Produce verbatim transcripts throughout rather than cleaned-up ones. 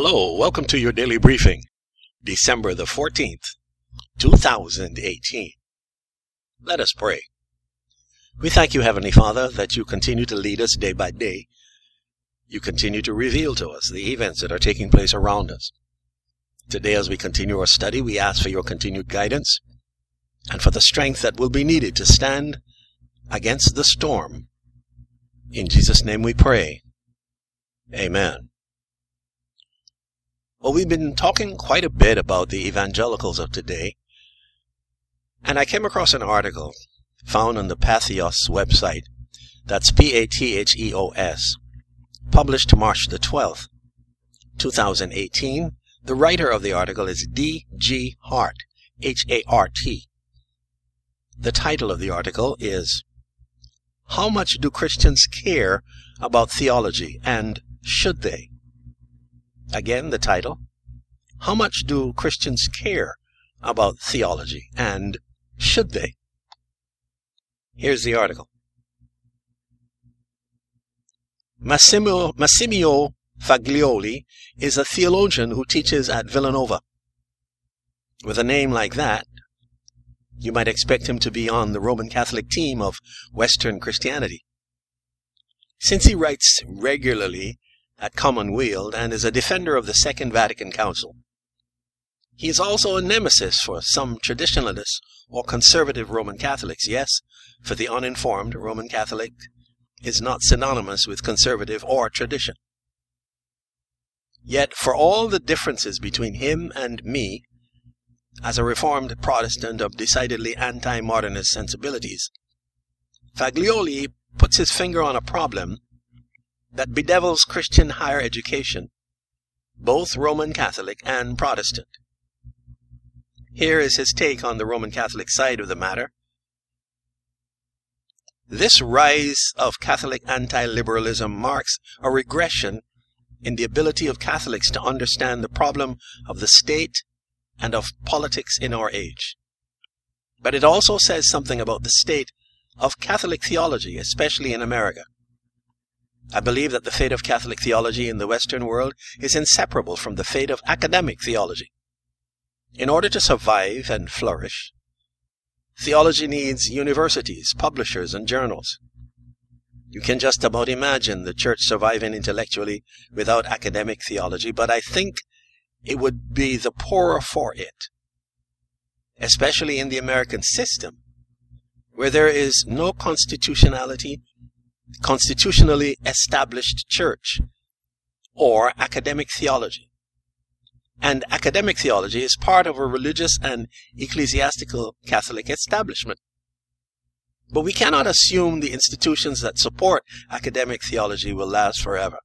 Hello, welcome to your daily briefing, December the fourteenth, two thousand eighteen. Let us pray. We thank you, Heavenly Father, that you continue to lead us day by day. You continue to reveal to us the events that are taking place around us. Today, as we continue our study, we ask for your continued guidance and for the strength that will be needed to stand against the storm. In Jesus' name we pray. Amen. Well, we've been talking quite a bit about the evangelicals of today, and I came across an article found on the Patheos website, that's P A T H E O S, published March the twelfth, two thousand eighteen. The writer of the article is D G Hart, H A R T. The title of the article is, How Much Do Christians Care About Theology, and Should They? Again, the title, How Much Do Christians Care About Theology, and Should They? Here's the article. Massimo, Massimio Faglioli is a theologian who teaches at Villanova. With a name like that, you might expect him to be on the Roman Catholic team of Western Christianity. Since he writes regularly at Commonweal and is a defender of the Second Vatican Council, he is also a nemesis for some traditionalists or conservative Roman Catholics. Yes, for the uninformed, Roman Catholic is not synonymous with conservative or tradition. Yet, for all the differences between him and me, as a Reformed Protestant of decidedly anti-modernist sensibilities, Faglioli puts his finger on a problem that bedevils Christian higher education, both Roman Catholic and Protestant. Here is his take on the Roman Catholic side of the matter. This rise of Catholic anti-liberalism marks a regression in the ability of Catholics to understand the problem of the state and of politics in our age. But it also says something about the state of Catholic theology, especially in America. I believe that the fate of Catholic theology in the Western world is inseparable from the fate of academic theology. In order to survive and flourish, theology needs universities, publishers, and journals. You can just about imagine the church surviving intellectually without academic theology, but I think it would be the poorer for it, especially in the American system, where there is no constitutionality, constitutionally established church, or academic theology. And academic theology is part of a religious and ecclesiastical Catholic establishment. But we cannot assume the institutions that support academic theology will last forever.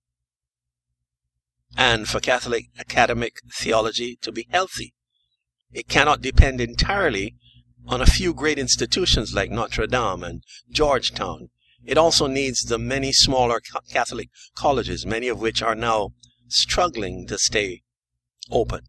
And for Catholic academic theology to be healthy, it cannot depend entirely on a few great institutions like Notre Dame and Georgetown. It also needs the many smaller Catholic colleges, many of which are now struggling to stay open.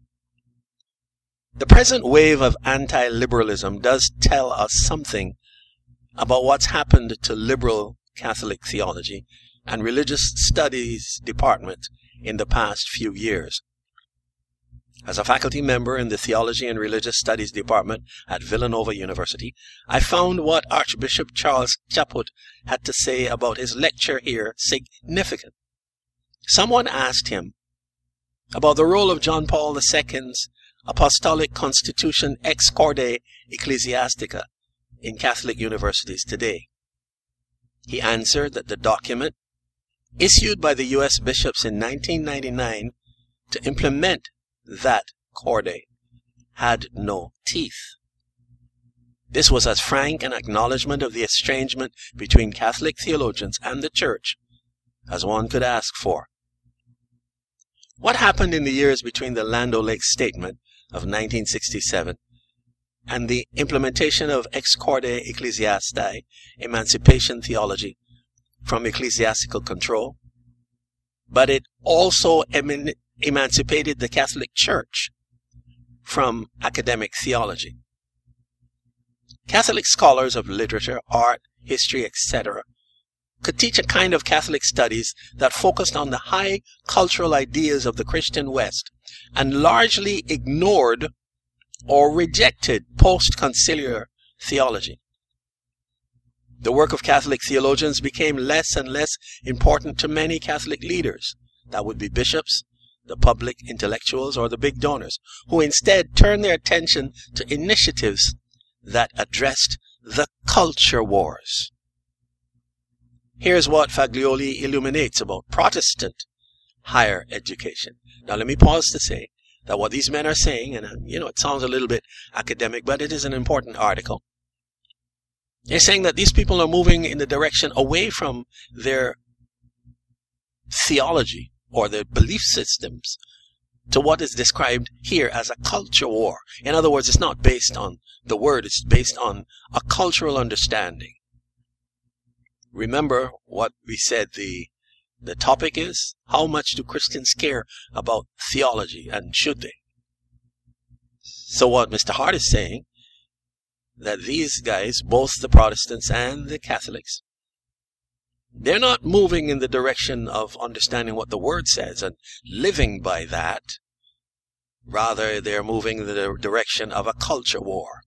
The present wave of anti-liberalism does tell us something about what's happened to liberal Catholic theology and religious studies department in the past few years. As a faculty member in the Theology and Religious Studies Department at Villanova University, I found what Archbishop Charles Chaput had to say about his lecture here significant. Someone asked him about the role of John Paul the Second's Apostolic Constitution Ex Corde Ecclesiastica in Catholic universities today. He answered that the document, issued by the U S bishops in nineteen ninety-nine to implement that corde, had no teeth. This was as frank an acknowledgement of the estrangement between Catholic theologians and the Church as one could ask for. What happened in the years between the Land O'Lakes Statement of nineteen sixty-seven and the implementation of Ex Corde Ecclesiastiae, emancipation theology from ecclesiastical control? But it also emin- emancipated the Catholic Church from academic theology. Catholic scholars of literature, art, history, et cetera could teach a kind of Catholic studies that focused on the high cultural ideas of the Christian West and largely ignored or rejected post-conciliar theology. The work of Catholic theologians became less and less important to many Catholic leaders. That would be bishops, the public intellectuals, or the big donors, who instead turned their attention to initiatives that addressed the culture wars. Here's what Faglioli illuminates about Protestant higher education. Now let me pause to say that what these men are saying, and uh, you know, it sounds a little bit academic, but it is an important article. They're saying that these people are moving in the direction away from their theology or their belief systems to what is described here as a culture war. In other words, it's not based on the word, it's based on a cultural understanding. Remember what we said the the topic is? How much do Christians care about theology, and should they? So what Mister Hart is saying, that these guys, both the Protestants and the Catholics, they're not moving in the direction of understanding what the Word says and living by that. Rather, they're moving in the direction of a culture war.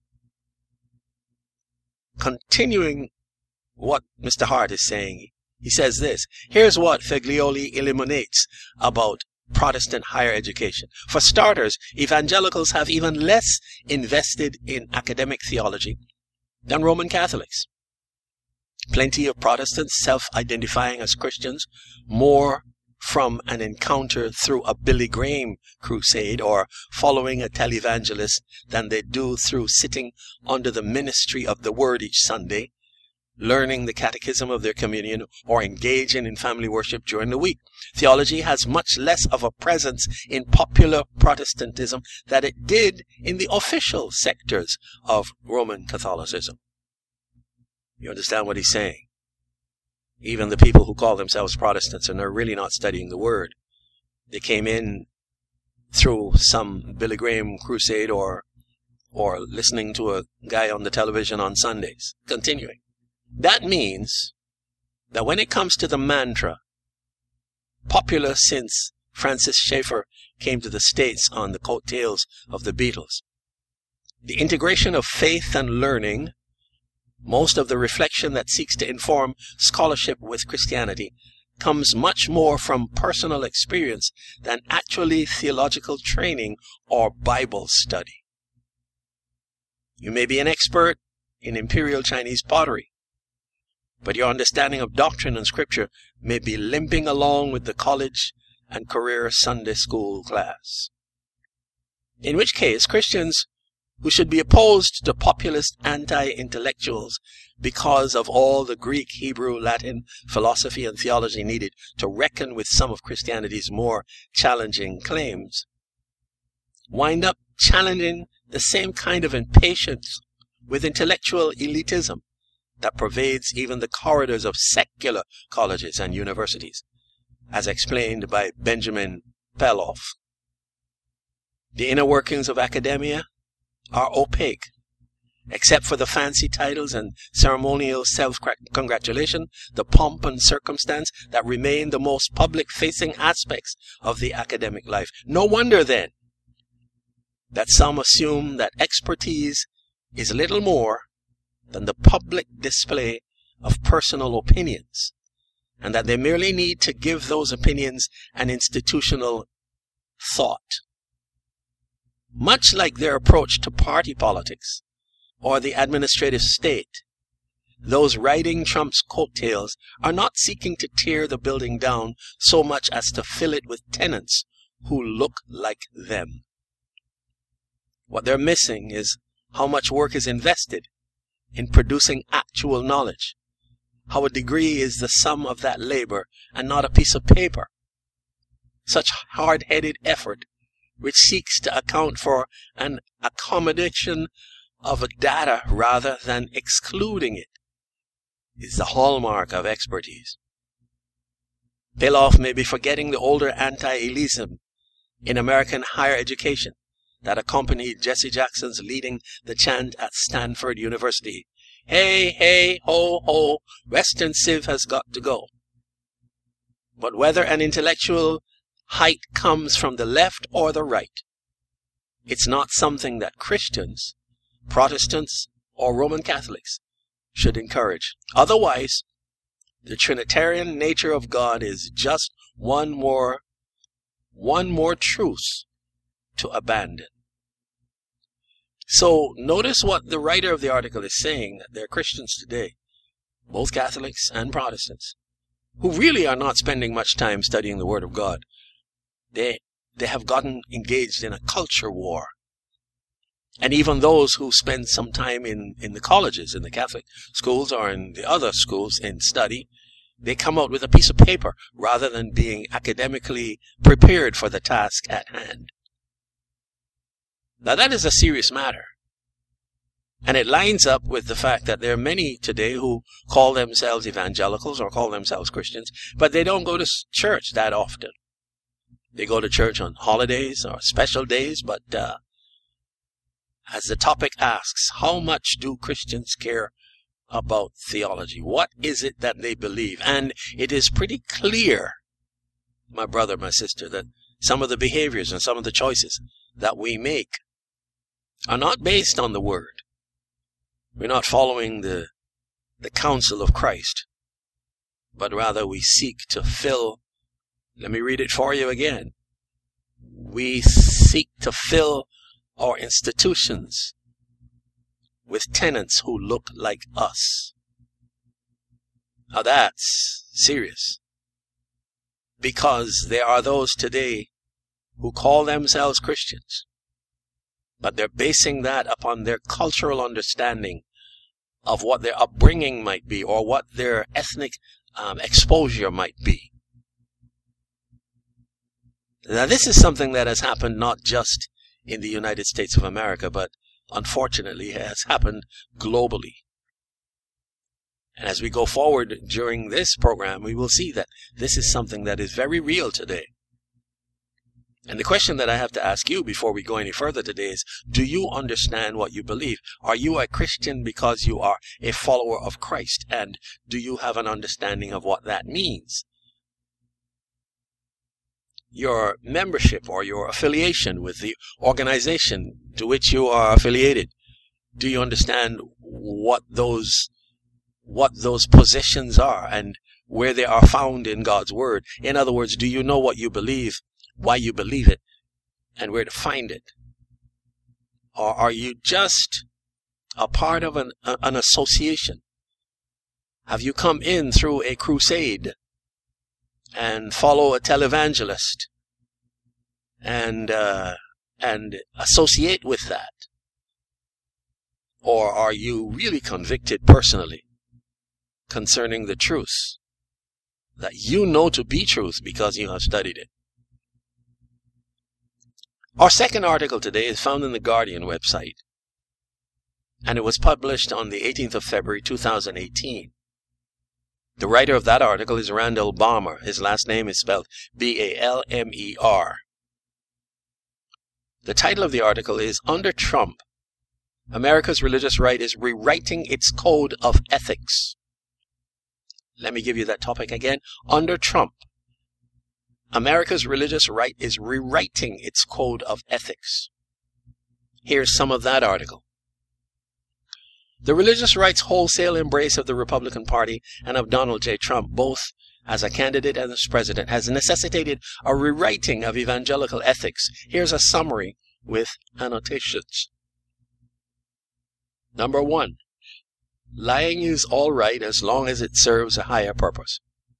Continuing what Mister Hart is saying, he says this. Here's what Faglioli illuminates about Protestant higher education. For starters, evangelicals have even less invested in academic theology than Roman Catholics. Plenty of Protestants self-identifying as Christians more from an encounter through a Billy Graham crusade or following a televangelist than they do through sitting under the ministry of the Word each Sunday, learning the catechism of their communion, or engaging in family worship during the week. Theology has much less of a presence in popular Protestantism than it did in the official sectors of Roman Catholicism. You understand what he's saying? Even the people who call themselves Protestants and are really not studying the Word, they came in through some Billy Graham crusade or or listening to a guy on the television on Sundays. Continuing. That means that when it comes to the mantra, popular since Francis Schaeffer came to the States on the coattails of the Beatles, the integration of faith and learning, most of the reflection that seeks to inform scholarship with Christianity, comes much more from personal experience than actually theological training or Bible study. You may be an expert in Imperial Chinese pottery, but your understanding of doctrine and scripture may be limping along with the college and career Sunday school class. In which case, Christians who should be opposed to populist anti-intellectuals because of all the Greek, Hebrew, Latin, philosophy, and theology needed to reckon with some of Christianity's more challenging claims, wind up challenging the same kind of impatience with intellectual elitism that pervades even the corridors of secular colleges and universities, as explained by Benjamin Peloff. The inner workings of academia are opaque, except for the fancy titles and ceremonial self-congratulation, the pomp and circumstance that remain the most public-facing aspects of the academic life. No wonder, then, that some assume that expertise is little more than the public display of personal opinions, and that they merely need to give those opinions an institutional thought. Much like their approach to party politics or the administrative state, those riding Trump's coattails are not seeking to tear the building down so much as to fill it with tenants who look like them. What they're missing is how much work is invested in producing actual knowledge, how a degree is the sum of that labor and not a piece of paper. Such hard-headed effort, which seeks to account for an accommodation of data rather than excluding it, is the hallmark of expertise. Peloff may be forgetting the older anti-elitism in American higher education that accompanied Jesse Jackson's leading the chant at Stanford University hey, hey, ho, ho, Western Civ has got to go. But whether an intellectual height comes from the left or the right, it's not something that Christians, Protestants, or Roman Catholics should encourage. Otherwise, the Trinitarian nature of God is just one more, one more truth to abandon. So notice what the writer of the article is saying, that there are Christians today, both Catholics and Protestants, who really are not spending much time studying the Word of God. They, they have gotten engaged in a culture war. And even those who spend some time in, in the colleges, in the Catholic schools or in the other schools in study, they come out with a piece of paper rather than being academically prepared for the task at hand. Now that is a serious matter. And it lines up with the fact that there are many today who call themselves evangelicals or call themselves Christians, but they don't go to church that often. They go to church on holidays or special days, but uh, as the topic asks, how much do Christians care about theology? What is it that they believe? And it is pretty clear, my brother, my sister, that some of the behaviors and some of the choices that we make are not based on the Word. We're not following the, the counsel of Christ, but rather we seek to fill, let me read it for you again. We seek to fill our institutions with tenants who look like us. Now that's serious, because there are those today who call themselves Christians, but they're basing that upon their cultural understanding of what their upbringing might be or what their ethnic um, exposure might be. Now this is something that has happened not just in the United States of America, but unfortunately has happened globally. And as we go forward during this program, we will see that this is something that is very real today. And the question that I have to ask you before we go any further today is, do you understand what you believe? Are you a Christian because you are a follower of Christ? And do you have an understanding of what that means? Your membership or your affiliation with the organization to which you are affiliated, do you understand what those what those positions are and where they are found in God's Word? In other words, do you know what you believe, why you believe it, and where to find it? Or are you just a part of an, an association? Have you come in through a crusade and follow a televangelist and uh, and associate with that? Or are you really convicted personally concerning the truth that you know to be truth because you have studied it? Our second article today is found in the Guardian website, and it was published on the eighteenth of February two thousand eighteen. The writer of that article is Randall Balmer. His last name is spelled B A L M E R. The title of the article is, Under Trump, America's Religious Right is Rewriting Its Code of Ethics. Let me give you that topic again. Under Trump, America's religious right is rewriting its code of ethics. Here's some of that article. The religious rights wholesale embrace of the Republican Party and of Donald J. Trump, both as a candidate and as president, has necessitated a rewriting of evangelical ethics. Here's a summary with annotations. Number one, lying is all right as long as it serves a higher purpose.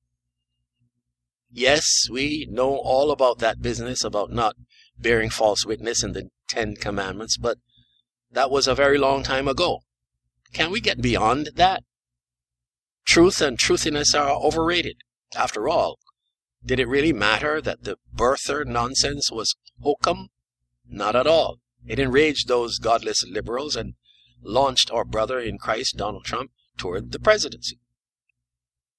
Yes, we know all about that business about not bearing false witness in the Ten Commandments, but that was a very long time ago. Can we get beyond that? Truth and truthiness are overrated. After all, did it really matter that the birther nonsense was hokum? Not at all. It enraged those godless liberals and launched our brother in Christ, Donald Trump, toward the presidency.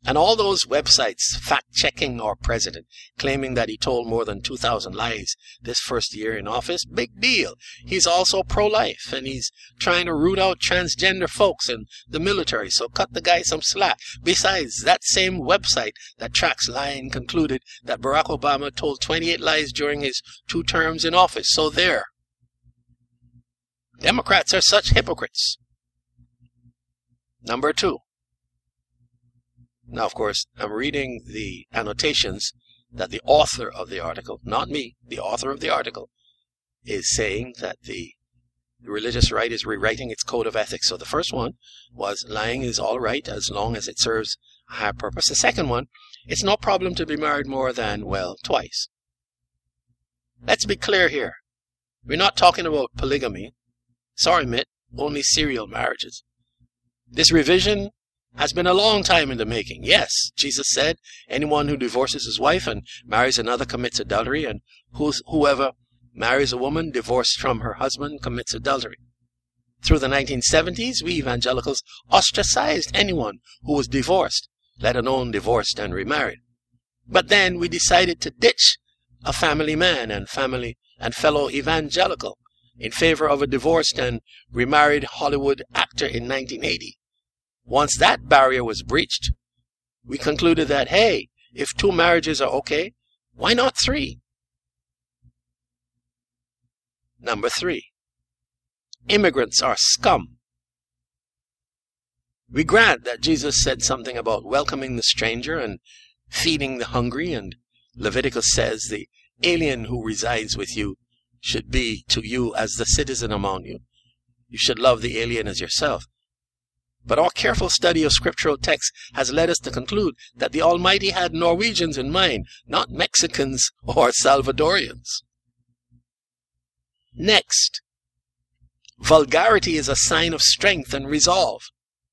And all those websites fact-checking our president, claiming that he told more than two thousand lies this first year in office, big deal. He's also pro-life, and he's trying to root out transgender folks in the military, so cut the guy some slack. Besides, that same website that tracks lying concluded that Barack Obama told twenty-eight lies during his two terms in office, so there. Democrats are such hypocrites. Number two. Now, of course, I'm reading the annotations that the author of the article, not me, the author of the article, is saying that the religious right is rewriting its code of ethics. So the first one was lying is all right as long as it serves a higher purpose. The second one, it's no problem to be married more than, well, twice. Let's be clear here. We're not talking about polygamy. Sorry, Mitt, only serial marriages. This revision has been a long time in the making. Yes, Jesus said, anyone who divorces his wife and marries another commits adultery, and who's, whoever marries a woman divorced from her husband commits adultery. Through the nineteen seventies, we evangelicals ostracized anyone who was divorced, let alone divorced and remarried. But then we decided to ditch a family man and family and fellow evangelical in favor of a divorced and remarried Hollywood actor in nineteen eighty. Once that barrier was breached, we concluded that, hey, if two marriages are okay, why not three? Number three, immigrants are scum. We grant that Jesus said something about welcoming the stranger and feeding the hungry, and Leviticus says the alien who resides with you should be to you as the citizen among you. You should love the alien as yourself. But our careful study of scriptural texts has led us to conclude that the Almighty had Norwegians in mind, not Mexicans or Salvadorians. Next, vulgarity is a sign of strength and resolve.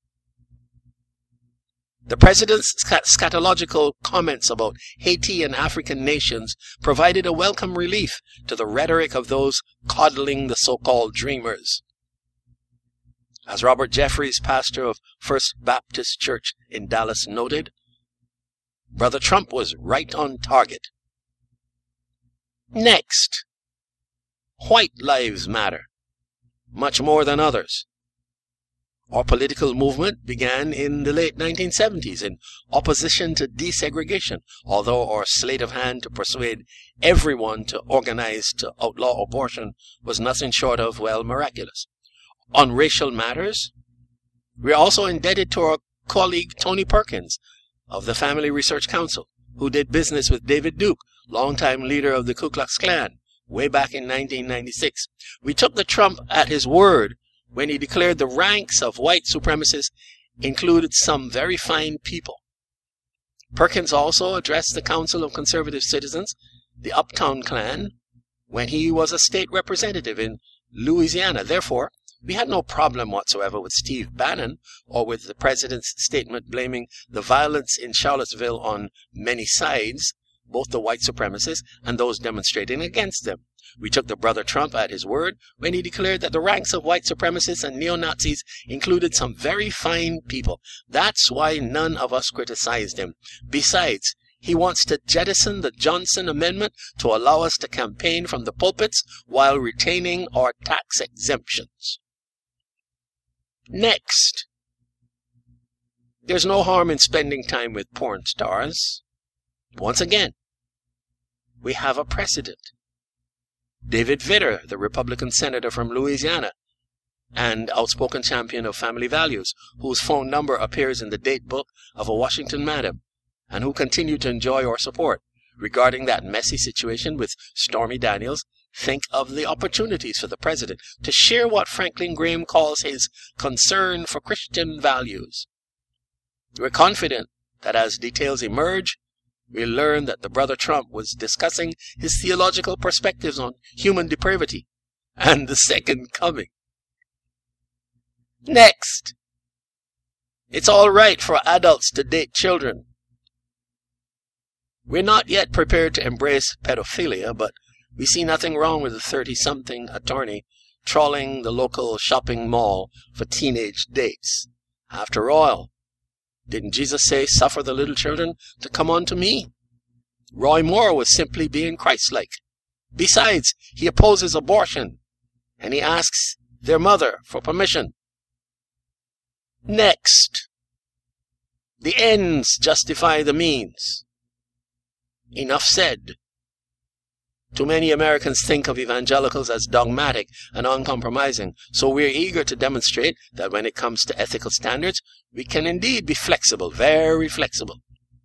The President's scatological comments about Haiti and African nations provided a welcome relief to the rhetoric of those coddling the so-called dreamers. As Robert Jeffries, pastor of First Baptist Church in Dallas, noted, Brother Trump was right on target. Next, white lives matter, much more than others. Our political movement began in the late nineteen seventies in opposition to desegregation, although our sleight of hand to persuade everyone to organize to outlaw abortion was nothing short of, well, miraculous. On racial matters, we are also indebted to our colleague Tony Perkins of the Family Research Council, who did business with David Duke, longtime leader of the Ku Klux Klan, way back in nineteen ninety-six. We took the Trump at his word when he declared the ranks of white supremacists included some very fine people. Perkins also addressed the Council of Conservative Citizens, the Uptown Klan, when he was a state representative in Louisiana. Therefore, we had no problem whatsoever with Steve Bannon or with the president's statement blaming the violence in Charlottesville on many sides, both the white supremacists and those demonstrating against them. We took the brother Trump at his word when he declared that the ranks of white supremacists and neo-Nazis included some very fine people. That's why none of us criticized him. Besides, he wants to jettison the Johnson Amendment to allow us to campaign from the pulpits while retaining our tax exemptions. Next, there's no harm in spending time with porn stars. Once again, we have a precedent. David Vitter, the Republican senator from Louisiana and outspoken champion of family values, whose phone number appears in the date book of a Washington madam, and who continued to enjoy our support regarding that messy situation with Stormy Daniels, think of the opportunities for the president to share what Franklin Graham calls his concern for Christian values. We're confident that as details emerge, we'll learn that the brother Trump was discussing his theological perspectives on human depravity and the second coming. Next, it's all right for adults to date children. We're not yet prepared to embrace pedophilia, but we see nothing wrong with a thirty-something attorney trawling the local shopping mall for teenage dates. After all, Didn't Jesus say, suffer the little children to come unto me? Roy Moore was simply being Christ-like. Besides, he opposes abortion, and he asks their mother for permission. Next, the ends justify the means. Enough said. Too many Americans think of evangelicals as dogmatic and uncompromising, so we're eager to demonstrate that when it comes to ethical standards, we can indeed be flexible, very flexible.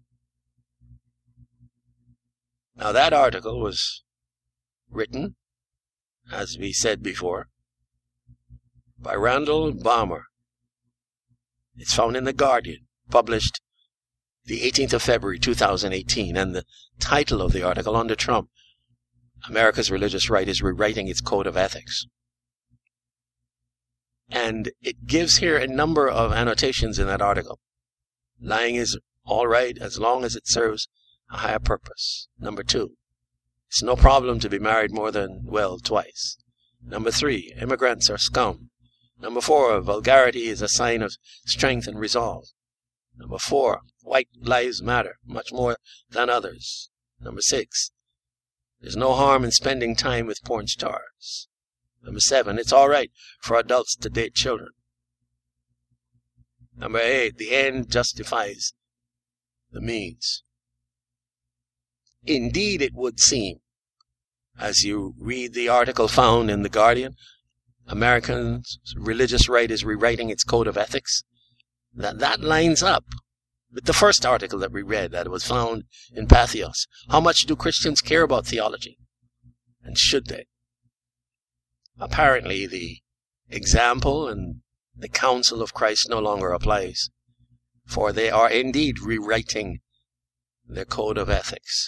Now that article was written, as we said before, by Randall Balmer. It's found in The Guardian, published the eighteenth of February two thousand eighteen, and the title of the article, Under Trump, America's Religious Right is Rewriting Its Code of Ethics. And it gives here a number of annotations in that article. Lying is all right as long as it serves a higher purpose. Number two, it's no problem to be married more than, well, twice. Number three, immigrants are scum. Number four, vulgarity is a sign of strength and resolve. Number four, white lives matter much more than others. Number six, there's no harm in spending time with porn stars. Number seven, it's all right for adults to date children. Number eight, the end justifies the means. Indeed, it would seem, as you read the article found in The Guardian, Americans' religious right is rewriting its code of ethics, that that lines up with the first article that we read that was found in Patheos. How much do Christians care about theology? And should they? Apparently, the example and the counsel of Christ no longer applies, for they are indeed rewriting their code of ethics.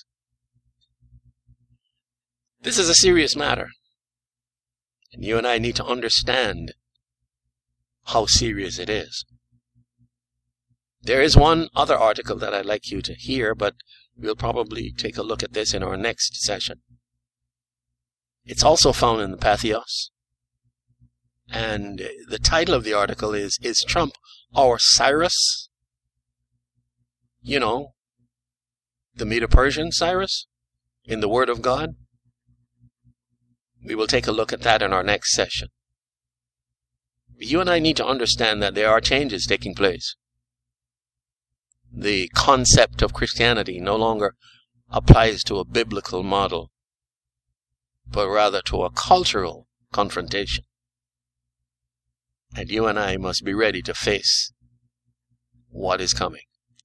This is a serious matter, and you and I need to understand how serious it is. There is one other article that I'd like you to hear, but we'll probably take a look at this in our next session. It's also found in the Patheos, and the title of the article is, Is Trump Our Cyrus? You know, the Medo-Persian Cyrus in the Word of God. We will take a look at that in our next session. You and I need to understand that there are changes taking place. The concept of Christianity no longer applies to a biblical model, but rather to a cultural confrontation. And you and I must be ready to face what is coming.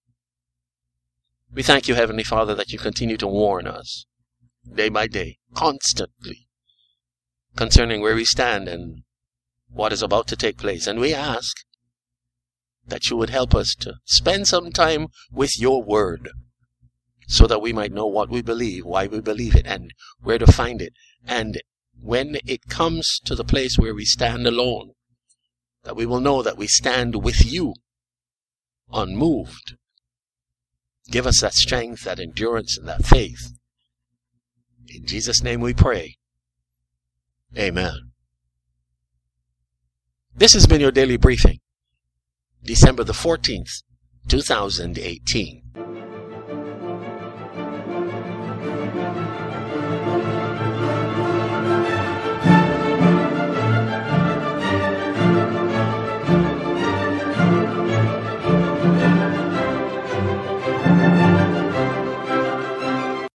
We thank you, Heavenly Father, that you continue to warn us day by day, constantly, concerning where we stand and what is about to take place. And we ask that you would help us to spend some time with your word so that we might know what we believe, why we believe it, and where to find it. And when it comes to the place where we stand alone, that we will know that we stand with you, unmoved. Give us that strength, that endurance, and that faith. In Jesus' name we pray. Amen. This has been your daily briefing, December the fourteenth, two thousand eighteen.